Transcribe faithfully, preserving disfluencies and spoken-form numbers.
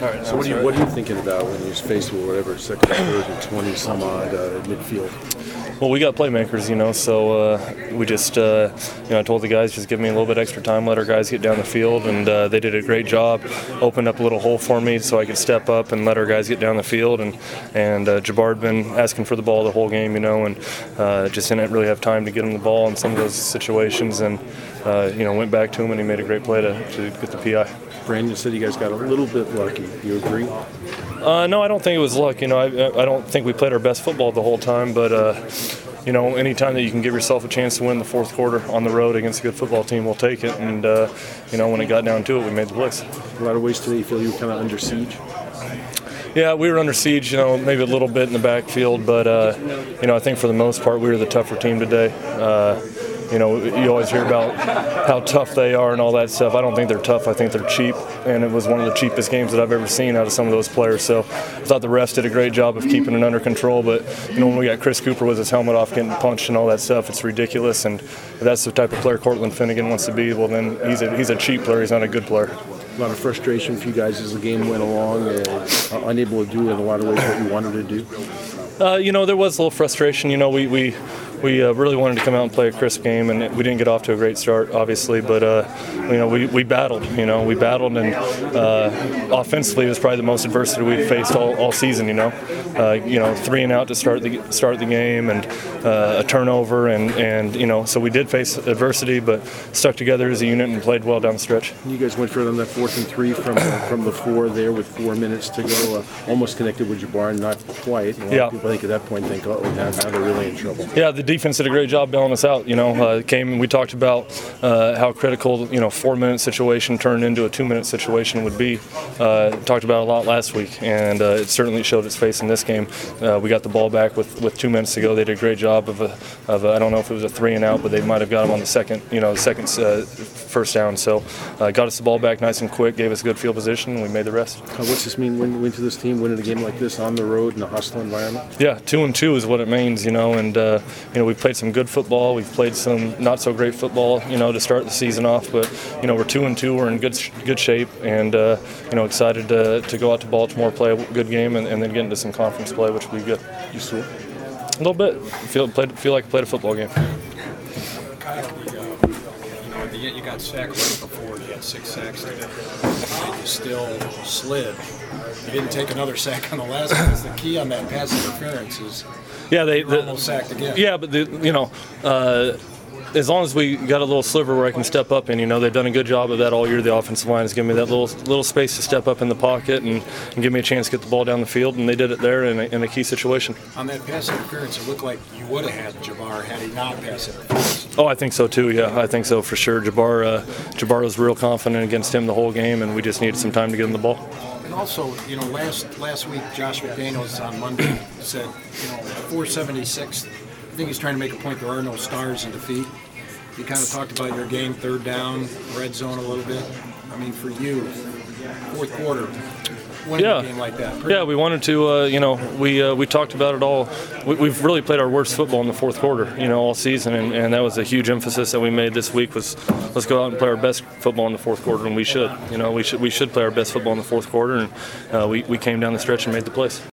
All right. So what are you what are you thinking about when you're faced with whatever second, third, and twenty some odd uh, midfield? Well, we got playmakers, you know, so uh, we just, uh, you know, I told the guys just give me a little bit extra time, let our guys get down the field, and uh, they did a great job. Opened up a little hole for me so I could step up and let our guys get down the field. And and uh, Jabbar had been asking for the ball the whole game, you know, and uh, just didn't really have time to get him the ball in some of those situations. And uh, you know, went back to him and he made a great play to, to get the P I. Brandon said you guys got a little bit lucky. You agree? Uh, no, I don't think it was luck. You know, I, I don't think we played our best football the whole time, but uh, you know, anytime that you can give yourself a chance to win the fourth quarter on the road against a good football team, we'll take it. And uh, you know, when it got down to it, we made the plays. A lot of ways today you feel you were kind of under siege? Yeah, we were under siege, you know, maybe a little bit in the backfield, but uh, you know, I think for the most part we were the tougher team today. Uh, You know, you always hear about how tough they are and all that stuff. I don't think they're tough. I think they're cheap, and it was one of the cheapest games that I've ever seen out of some of those players. So I thought the refs did a great job of keeping it under control. But, you know, when we got Chris Cooper with his helmet off getting punched and all that stuff, it's ridiculous. And if that's the type of player Cortland Finnegan wants to be, well, then he's a, he's a cheap player. He's not a good player. A lot of frustration for you guys as the game went along, and uh, unable to do in a lot of ways what you wanted to do? Uh, you know, there was a little frustration. You know, we we, we uh, really wanted to come out and play a crisp game, and we didn't get off to a great start, obviously. But, uh, you know, we, we battled, you know, we battled, and uh, offensively it was probably the most adversity we've faced all, all season, you know. Uh, you know, three and out to start the start the game, and uh, a turnover, and, and, you know, so we did face adversity, but stuck together as a unit and played well down the stretch. You guys went for it on that fourth and three from uh, from the four there with four minutes to go, uh, almost connected with Jabbar, not quite. A lot yeah. of people I think at that point think, oh, now, now they're really in trouble. Yeah, the defense did a great job bailing us out. You know, uh, came and we talked about uh, how critical, you know, four-minute situation turned into a two-minute situation would be. Uh, talked about it a lot last week, and uh, it certainly showed its face in this game. Uh, we got the ball back with, with two minutes to go. They did a great job of a, of a, I don't know if it was a three and out, but they might have got them on the second, you know, the second uh, first down. So uh, got us the ball back nice and quick, gave us a good field position, and we made the rest. Uh, what's this mean when win to this team, winning a game like this on the road in a hostile environment? Yeah, two and two is what it means, you know, and uh, you know, we've played some good football, we've played some not so great football, you know, to start the season off, but you know, we're two and two, we're in good good shape, and uh, you know, excited to, to go out to Baltimore, play a good game, and, and then get into some conference play, which will be good. You sweet? A little bit. Feel played, feel like I played a football game. You got sacked right before. You had six sacks today. And you still slid. You didn't take another sack on the last one. Because the key on that pass interference is yeah, they the, almost sacked again. Yeah, but the, you know, uh, as long as we got a little sliver where I can step up in, you know, they've done a good job of that all year. The offensive line has given me that little little space to step up in the pocket and, and give me a chance to get the ball down the field, and they did it there in a, in a key situation. On that pass interference, it looked like you would have had Jabbar had he not pass interference. Oh, I think so too. Yeah, I think so for sure. Jabbar, uh, Jabbar was real confident against him the whole game, and we just needed some time to get him the ball. And also, you know, last last week, Josh McDaniels on Monday said, you know, four seventy-six. I think he's trying to make a point. There are no stars in defeat. You kind of talked about your game, third down, red zone a little bit. I mean, for you, fourth quarter, winning yeah. a game like that. Pretty yeah, we wanted to, uh, you know, we uh, we talked about it all. We, we've really played our worst football in the fourth quarter, you know, all season, and, and that was a huge emphasis that we made this week was let's go out and play our best football in the fourth quarter, and we should. You know, we should we should play our best football in the fourth quarter, and uh, we, we came down the stretch and made the plays.